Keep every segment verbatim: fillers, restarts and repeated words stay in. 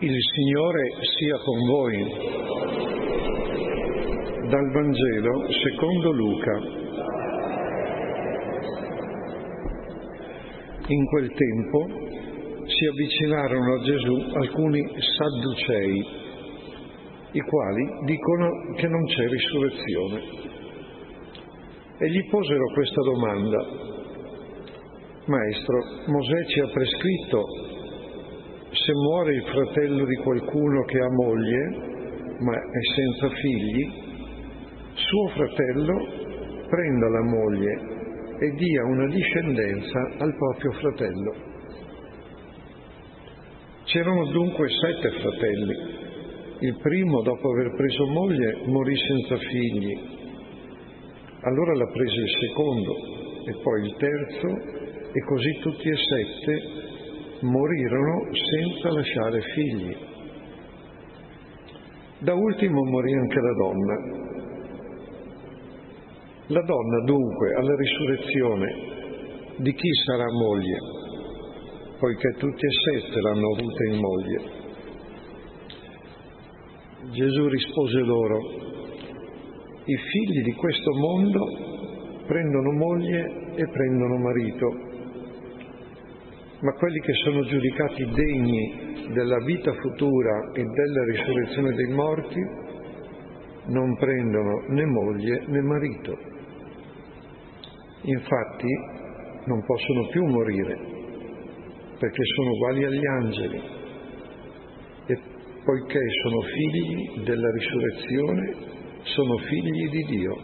Il Signore sia con voi. Dal Vangelo secondo Luca. In quel tempo si avvicinarono a Gesù alcuni sadducei, i quali dicono che non c'è risurrezione, e gli posero questa domanda: Maestro, Mosè ci ha prescritto, se muore il fratello di qualcuno che ha moglie, ma è senza figli, suo fratello prenda la moglie e dia una discendenza al proprio fratello. C'erano dunque sette fratelli. Il primo, dopo aver preso moglie, morì senza figli. Allora la prese il secondo, e poi il terzo, e così tutti e sette morirono senza lasciare figli. Da ultimo morì anche la donna. La donna dunque alla risurrezione di chi sarà moglie, poiché tutti e sette l'hanno avuta in moglie? Gesù rispose loro: i figli di questo mondo prendono moglie e prendono marito, ma quelli che sono giudicati degni della vita futura e della risurrezione dei morti non prendono né moglie né marito. Infatti non possono più morire, perché sono uguali agli angeli, e poiché sono figli della risurrezione, sono figli di Dio.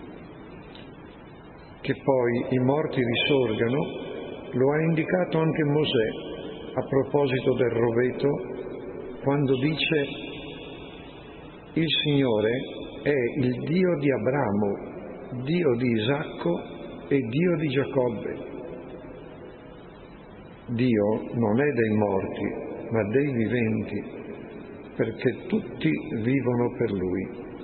Che poi i morti risorgano lo ha indicato anche Mosè a proposito del roveto, quando dice: il Signore è il Dio di Abramo, Dio di Isacco e Dio di Giacobbe. Dio non è dei morti, ma dei viventi, perché tutti vivono per Lui.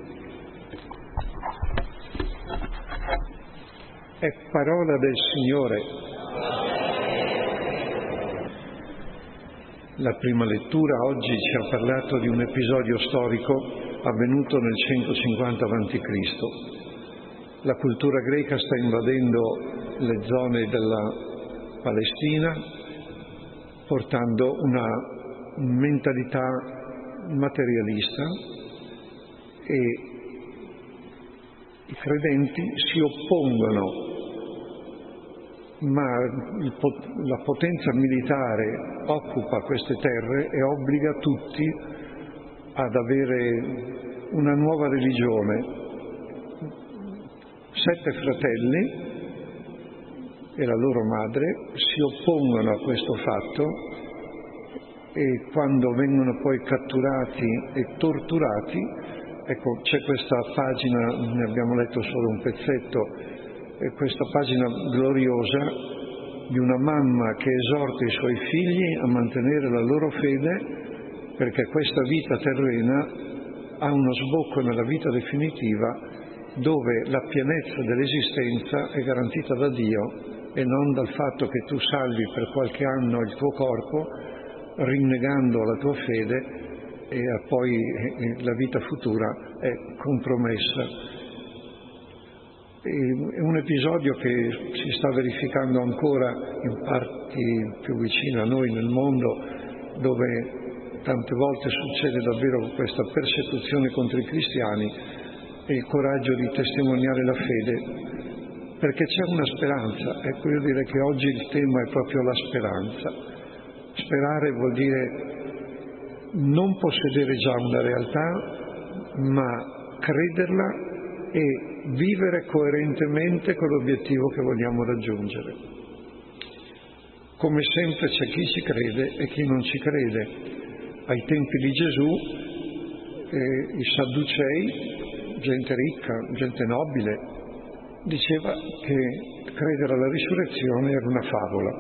È parola del Signore. La prima lettura oggi ci ha parlato di un episodio storico avvenuto nel centocinquanta avanti Cristo. La cultura greca sta invadendo le zone della Palestina, portando una mentalità materialista, e i credenti si oppongono, ma il, la potenza militare occupa queste terre e obbliga tutti ad avere una nuova religione. Sette fratelli e la loro madre si oppongono a questo fatto, e quando vengono poi catturati e torturati, ecco, c'è questa pagina, ne abbiamo letto solo un pezzetto, e questa pagina gloriosa di una mamma che esorta i suoi figli a mantenere la loro fede, perché questa vita terrena ha uno sbocco nella vita definitiva, dove la pienezza dell'esistenza è garantita da Dio e non dal fatto che tu salvi per qualche anno il tuo corpo rinnegando la tua fede e poi la vita futura è compromessa. È un episodio che si sta verificando ancora in parti più vicine a noi nel mondo, dove tante volte succede davvero questa persecuzione contro i cristiani, e il coraggio di testimoniare la fede, perché c'è una speranza. Ecco, io direi che oggi il tema è proprio la speranza. Sperare vuol dire non possedere già una realtà, ma crederla e vivere coerentemente con l'obiettivo che vogliamo raggiungere. Come sempre c'è chi ci crede e chi non ci crede. Ai tempi di Gesù eh, i Sadducei, gente ricca, gente nobile, diceva che credere alla risurrezione era una favola.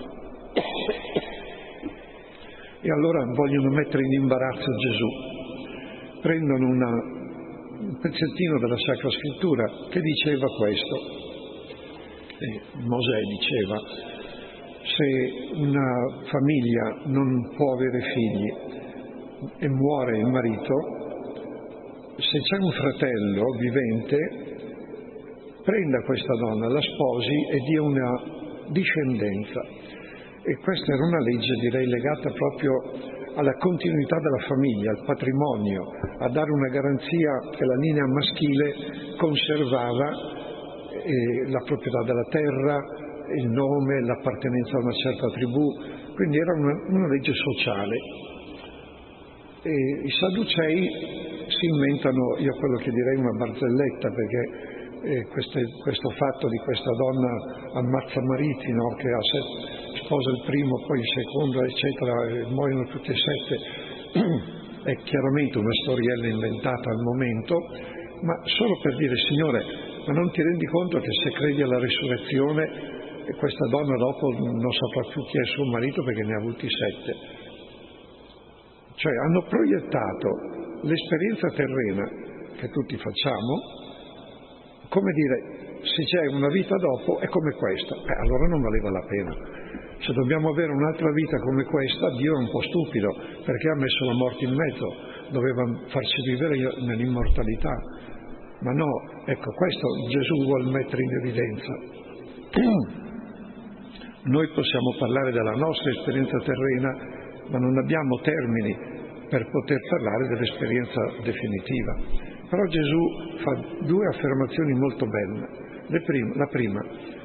E allora vogliono mettere in imbarazzo Gesù. Prendono una, un pezzettino della Sacra Scrittura che diceva questo. E Mosè diceva: se una famiglia non può avere figli, e muore il marito, se c'è un fratello vivente, prenda questa donna, la sposi e dia una discendenza. E questa era una legge, direi, legata proprio alla continuità della famiglia, al patrimonio, a dare una garanzia che la linea maschile conservava eh, la proprietà della terra, il nome, l'appartenenza a una certa tribù, quindi era una, una legge sociale. E i Sadducei si inventano, io quello che direi, una barzelletta, perché eh, questo, questo fatto di questa donna ammazza mariti, no? Che ha set, sposa il primo, poi il secondo, eccetera, e muoiono tutti e sette, è chiaramente una storiella inventata al momento, ma solo per dire: Signore, ma non ti rendi conto che se credi alla risurrezione questa donna dopo non saprà più chi è suo marito perché ne ha avuti sette? Cioè hanno proiettato l'esperienza terrena che tutti facciamo, come dire, se c'è una vita dopo è come questa, eh, allora non valeva la pena. Se dobbiamo avere un'altra vita come questa, Dio è un po' stupido, perché ha messo la morte in mezzo, doveva farci vivere nell'immortalità. Ma no, ecco, questo Gesù vuol mettere in evidenza. Noi possiamo parlare della nostra esperienza terrena, ma non abbiamo termini per poter parlare dell'esperienza definitiva. Però Gesù fa due affermazioni molto belle. Le prime, la prima: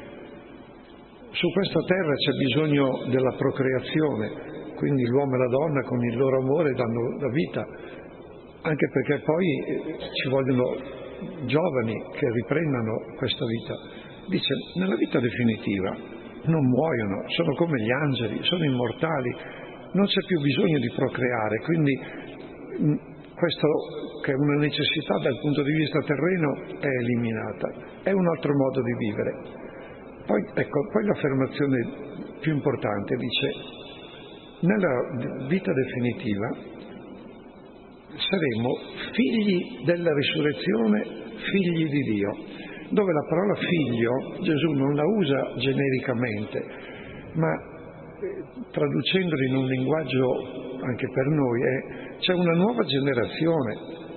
su questa terra c'è bisogno della procreazione, quindi l'uomo e la donna con il loro amore danno la vita, anche perché poi ci vogliono giovani che riprendano questa vita. Dice, nella vita definitiva non muoiono, sono come gli angeli, sono immortali, non c'è più bisogno di procreare, quindi questo, che è una necessità dal punto di vista terreno, è eliminata. È un altro modo di vivere. Poi, ecco, poi l'affermazione più importante dice: nella vita definitiva saremo figli della risurrezione, figli di Dio, dove la parola figlio Gesù non la usa genericamente, ma eh, traducendola in un linguaggio anche per noi è: c'è una nuova generazione.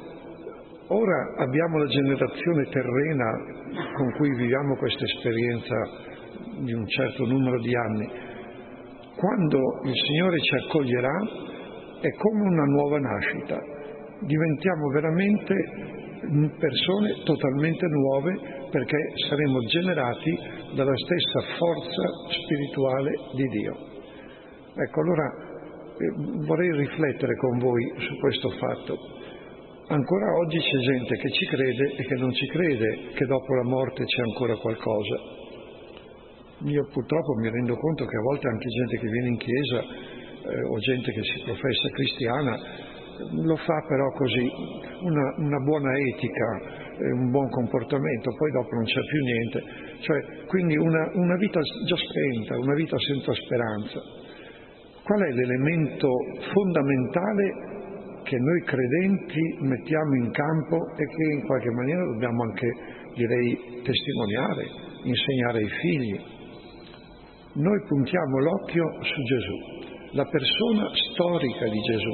Ora abbiamo la generazione terrena con cui viviamo questa esperienza di un certo numero di anni. Quando il Signore ci accoglierà è come una nuova nascita, diventiamo veramente persone totalmente nuove, perché saremo generati dalla stessa forza spirituale di Dio. Ecco, allora eh, vorrei riflettere con voi su questo fatto. Ancora oggi c'è gente che ci crede e che non ci crede che dopo la morte c'è ancora qualcosa. Io purtroppo mi rendo conto che a volte anche gente che viene in chiesa eh, o gente che si professa cristiana lo fa però così, una, una buona etica, eh, un buon comportamento, poi dopo non c'è più niente. Cioè, quindi una, una vita già spenta, una vita senza speranza. Qual è l'elemento fondamentale che noi credenti mettiamo in campo e che in qualche maniera dobbiamo anche, direi, testimoniare, insegnare ai figli? Noi puntiamo l'occhio su Gesù, la persona storica di Gesù,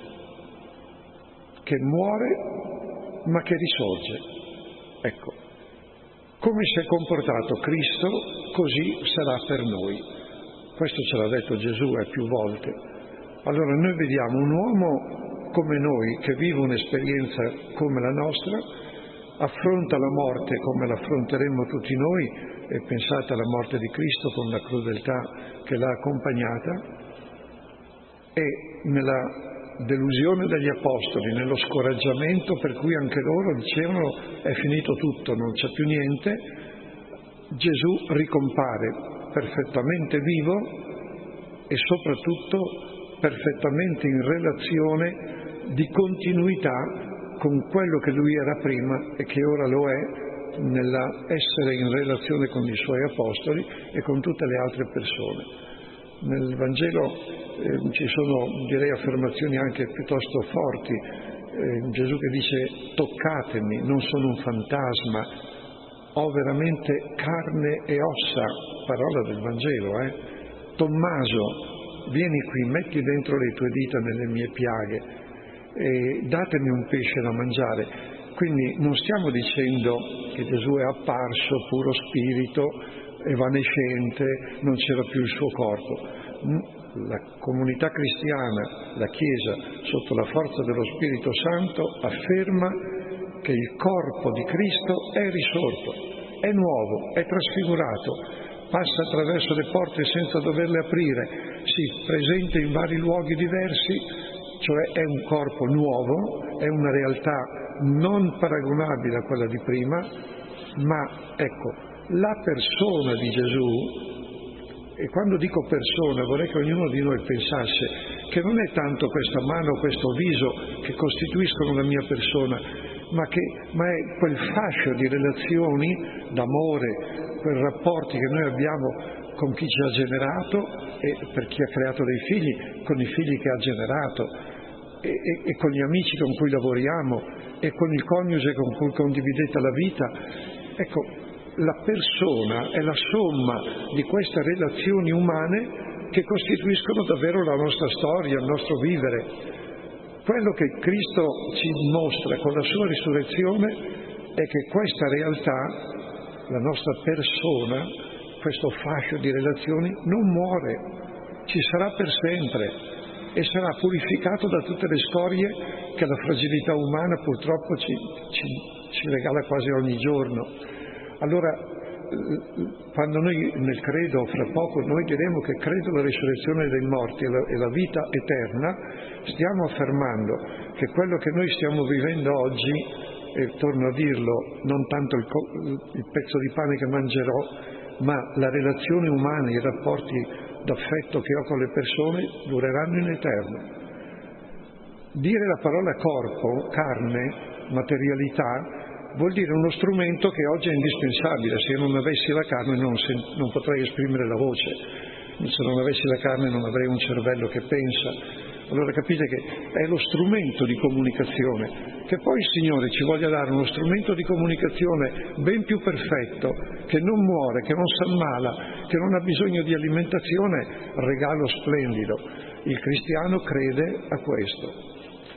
che muore ma che risorge. Ecco, come si è comportato Cristo, così sarà per noi. Questo ce l'ha detto Gesù eh, più volte. Allora noi vediamo un uomo come noi, che vive un'esperienza come la nostra, affronta la morte come l'affronteremmo tutti noi, e pensate alla morte di Cristo con la crudeltà che l'ha accompagnata, e nella delusione degli apostoli, nello scoraggiamento per cui anche loro dicevano è finito tutto, non c'è più niente, Gesù ricompare perfettamente vivo e soprattutto perfettamente in relazione di continuità con quello che lui era prima e che ora lo è nell'essere in relazione con i suoi apostoli e con tutte le altre persone. Nel Vangelo eh, ci sono, direi, affermazioni anche piuttosto forti. Eh, Gesù che dice toccatemi, non sono un fantasma, ho veramente carne e ossa, parola del Vangelo, eh? Tommaso, vieni qui, metti dentro le tue dita nelle mie piaghe e datemi un pesce da mangiare. Quindi non stiamo dicendo che Gesù è apparso puro spirito, evanescente, non c'era più il suo corpo. La comunità cristiana, la Chiesa, sotto la forza dello Spirito Santo, afferma che il corpo di Cristo è risorto, è nuovo, è trasfigurato, passa attraverso le porte senza doverle aprire, si presenta in vari luoghi diversi, cioè è un corpo nuovo, è una realtà non paragonabile a quella di prima, ma ecco, la persona di Gesù. E quando dico persona vorrei che ognuno di noi pensasse che non è tanto questa mano o questo viso che costituiscono la mia persona, ma, che, ma è quel fascio di relazioni d'amore, quei rapporti che noi abbiamo con chi ci ha generato e per chi ha creato dei figli, con i figli che ha generato e, e, e con gli amici con cui lavoriamo e con il coniuge con cui condividete la vita. Ecco, la persona è la somma di queste relazioni umane che costituiscono davvero la nostra storia, il nostro vivere. Quello che Cristo ci mostra con la sua risurrezione è che questa realtà, la nostra persona, questo fascio di relazioni, non muore, ci sarà per sempre e sarà purificato da tutte le scorie che la fragilità umana purtroppo ci, ci, ci regala quasi ogni giorno. Allora, quando noi nel credo, fra poco, noi diremo che credo alla risurrezione dei morti e la, e la vita eterna, stiamo affermando che quello che noi stiamo vivendo oggi, e torno a dirlo, non tanto il, il pezzo di pane che mangerò, ma la relazione umana, i rapporti d'affetto che ho con le persone, dureranno in eterno. Dire la parola corpo, carne, materialità, vuol dire uno strumento che oggi è indispensabile. Se io non avessi la carne non, se, non potrei esprimere la voce, se non avessi la carne non avrei un cervello che pensa. Allora capite che è lo strumento di comunicazione. Che poi il Signore ci voglia dare uno strumento di comunicazione ben più perfetto, che non muore, che non si ammala, che non ha bisogno di alimentazione, regalo splendido. Il cristiano crede a questo.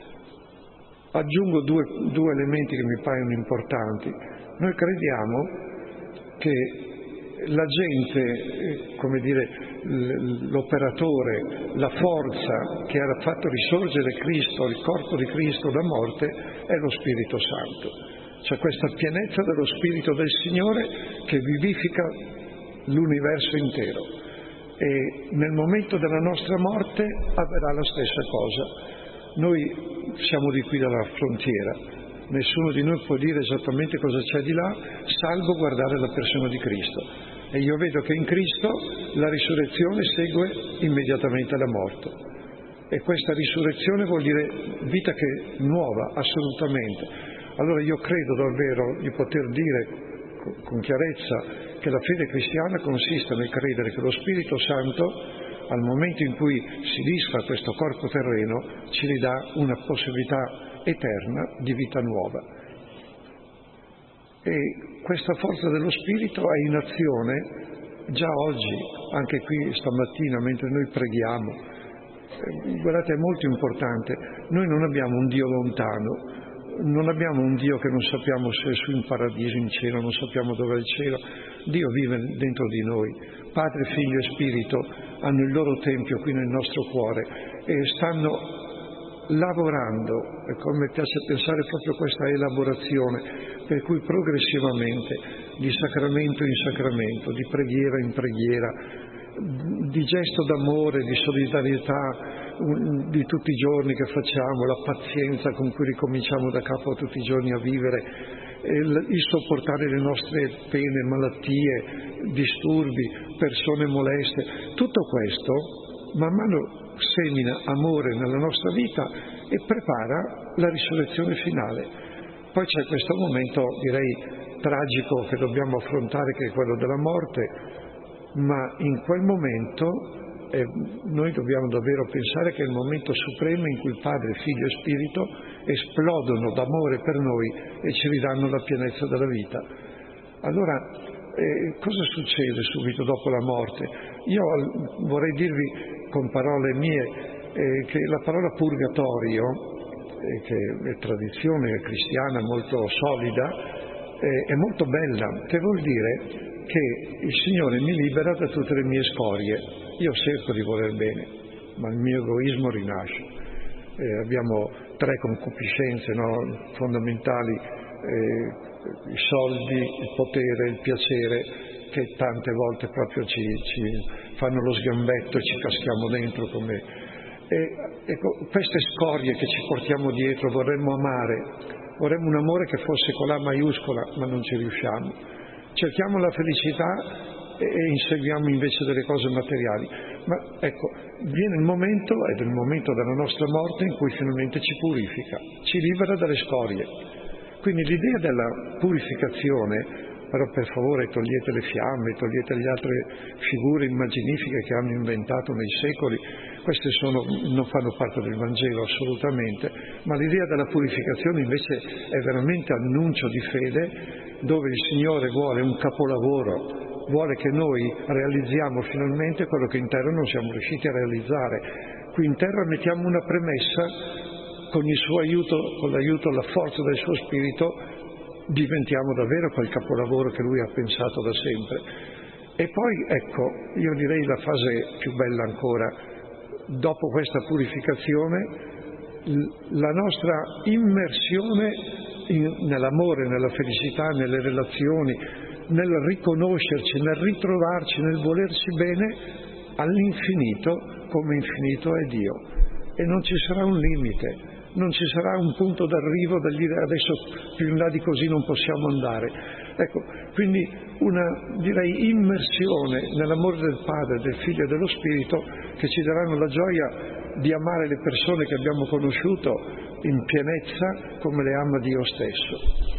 Aggiungo due, due elementi che mi paiono importanti. Noi crediamo che la gente, come dire, l'operatore, la forza che ha fatto risorgere Cristo, il corpo di Cristo da morte, è lo Spirito Santo. C'è questa pienezza dello Spirito del Signore che vivifica l'universo intero. E nel momento della nostra morte avverrà la stessa cosa. Noi siamo di qui dalla frontiera, nessuno di noi può dire esattamente cosa c'è di là, salvo guardare la persona di Cristo. E io vedo che in Cristo la risurrezione segue immediatamente la morte. E questa risurrezione vuol dire vita che nuova, assolutamente. Allora io credo davvero di poter dire con chiarezza che la fede cristiana consiste nel credere che lo Spirito Santo, al momento in cui si disfa questo corpo terreno, ci ridà una possibilità eterna di vita nuova. E questa forza dello Spirito è in azione già oggi, anche qui stamattina, mentre noi preghiamo. Guardate, è molto importante. Noi non abbiamo un Dio lontano, non abbiamo un Dio che non sappiamo se è su in paradiso, in cielo, non sappiamo dove è il cielo. Dio vive dentro di noi. Padre, Figlio e Spirito hanno il loro tempio qui nel nostro cuore e stanno lavorando, e come piace pensare proprio questa elaborazione, per cui progressivamente, di sacramento in sacramento, di preghiera in preghiera, di gesto d'amore, di solidarietà di tutti i giorni che facciamo, la pazienza con cui ricominciamo da capo tutti i giorni a vivere, il sopportare le nostre pene, malattie, disturbi, persone moleste, tutto questo man mano semina amore nella nostra vita e prepara la risurrezione finale. Poi c'è questo momento, direi, tragico che dobbiamo affrontare, che è quello della morte, ma in quel momento eh, noi dobbiamo davvero pensare che è il momento supremo in cui Padre, Figlio e Spirito esplodono d'amore per noi e ci ridanno la pienezza della vita. Allora, eh, cosa succede subito dopo la morte? Io vorrei dirvi con parole mie, eh, che la parola purgatorio, eh, che è tradizione cristiana molto solida, eh, è molto bella, che vuol dire che il Signore mi libera da tutte le mie scorie. Io cerco di voler bene, ma il mio egoismo rinasce. Eh, abbiamo tre concupiscenze, no, fondamentali, eh, i soldi, il potere, il piacere, che tante volte proprio ci, ci fanno lo sgambetto e ci caschiamo dentro come... E, ecco, queste scorie che ci portiamo dietro vorremmo amare, vorremmo un amore che fosse con la maiuscola, ma non ci riusciamo. Cerchiamo la felicità e, e inseguiamo invece delle cose materiali. Ma ecco, viene il momento, ed è il momento della nostra morte, in cui finalmente ci purifica, ci libera dalle scorie. Quindi l'idea della purificazione, però per favore togliete le fiamme, togliete le altre figure immaginifiche che hanno inventato nei secoli, queste sono, non fanno parte del Vangelo assolutamente, ma l'idea della purificazione invece è veramente annuncio di fede, dove il Signore vuole un capolavoro, vuole che noi realizziamo finalmente quello che in terra non siamo riusciti a realizzare. Qui in terra mettiamo una premessa, con il suo aiuto, con l'aiuto, la forza del suo spirito, diventiamo davvero quel capolavoro che lui ha pensato da sempre. E poi, ecco, io direi la fase più bella ancora, dopo questa purificazione, la nostra immersione in, nell'amore, nella felicità, nelle relazioni, nel riconoscerci, nel ritrovarci, nel volerci bene all'infinito, come infinito è Dio. E non ci sarà un limite. Non ci sarà un punto d'arrivo da dire adesso più in là di così non possiamo andare. Ecco, quindi una, direi, immersione nell'amore del Padre, del Figlio e dello Spirito, che ci daranno la gioia di amare le persone che abbiamo conosciuto in pienezza come le ama Dio stesso.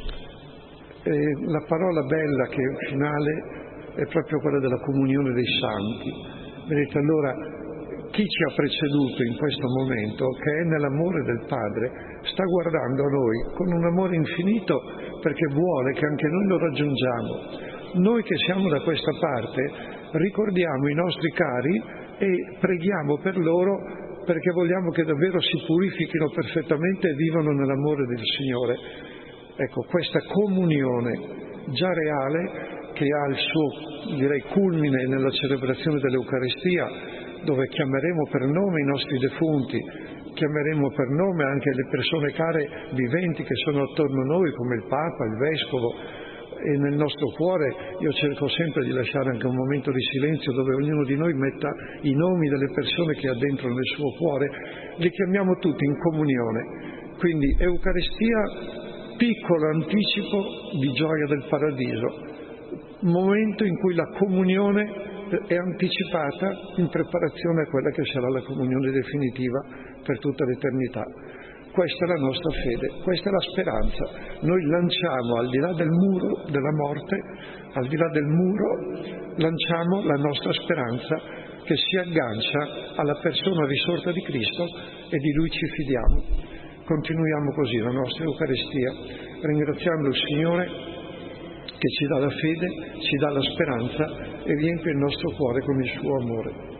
E la parola bella che è finale è proprio quella della comunione dei santi. Vedete, allora, chi ci ha preceduto in questo momento, che è nell'amore del Padre, sta guardando a noi con un amore infinito, perché vuole che anche noi lo raggiungiamo. Noi che siamo da questa parte ricordiamo i nostri cari e preghiamo per loro, perché vogliamo che davvero si purifichino perfettamente e vivano nell'amore del Signore. Ecco, questa comunione già reale, che ha il suo, direi, culmine nella celebrazione dell'Eucaristia, dove chiameremo per nome i nostri defunti, chiameremo per nome anche le persone care viventi che sono attorno a noi, come il Papa, il Vescovo, e nel nostro cuore io cerco sempre di lasciare anche un momento di silenzio dove ognuno di noi metta i nomi delle persone che ha dentro nel suo cuore, li chiamiamo tutti in comunione. Quindi Eucaristia, piccolo anticipo di gioia del paradiso, momento in cui la comunione è anticipata in preparazione a quella che sarà la comunione definitiva per tutta l'eternità. Questa è la nostra fede, questa è la speranza. Noi lanciamo al di là del muro della morte, al di là del muro, lanciamo la nostra speranza che si aggancia alla persona risorta di Cristo e di Lui ci fidiamo. Continuiamo così la nostra Eucaristia, ringraziando il Signore che ci dà la fede, ci dà la speranza e riempie il nostro cuore con il suo amore.